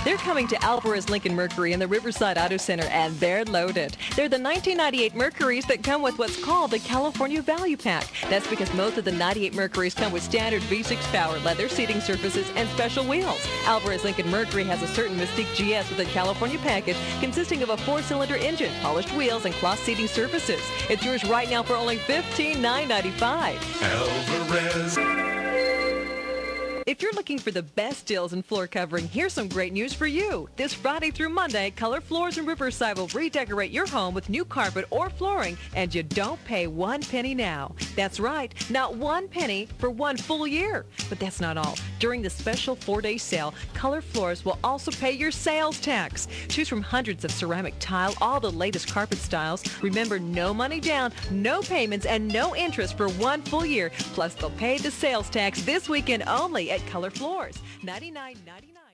They're coming to Alvarez Lincoln Mercury in the Riverside Auto Center, and they're loaded. They're the 1998 Mercurys that come with what's called the California Value Pack. That's because most of the 98 Mercurys come with standard V6 power, leather seating surfaces, and special wheels. Alvarez Lincoln Mercury has a certain Mystique GS with a California package consisting of a 4-cylinder engine, polished wheels, and cloth seating surfaces. It's yours right now for only $15,995. Alvarez. If you're looking for the best deals in floor covering, here's some great news for you. This Friday through Monday, Color Floors in Riverside will redecorate your home with new carpet or flooring, and you don't pay 1 penny now. That's right, not 1 penny for 1 full year. But that's not all. During the special 4-day sale, Color Floors will also pay your sales tax. Choose from hundreds of ceramic tile, all the latest carpet styles. Remember, no money down, no payments, and no interest for 1 full year. Plus, they'll pay the sales tax this weekend only at Color Floors. $99.99.